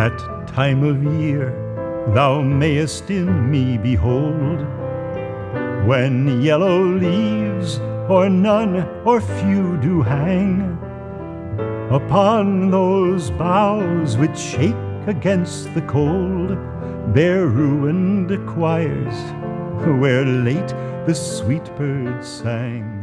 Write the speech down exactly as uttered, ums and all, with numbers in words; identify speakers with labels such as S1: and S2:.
S1: That time of year thou mayest in me behold, when yellow leaves, or none or few, do hang upon those boughs which shake against the cold, bare ruined choirs where late the sweet birds sang.